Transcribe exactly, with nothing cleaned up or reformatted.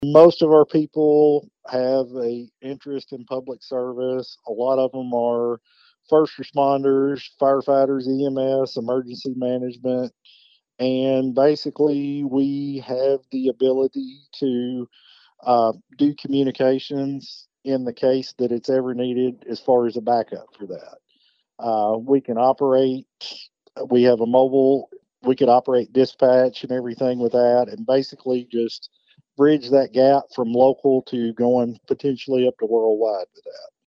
Most of our people have a interest in public service. A lot of them are first responders, firefighters, E M S, emergency management, and basically we have the ability to uh, do communications in the case that it's ever needed as far as a backup for that. Uh, we can operate, we have a mobile, we could operate dispatch and everything with that, and basically just bridge that gap from local to going potentially up to worldwide with that.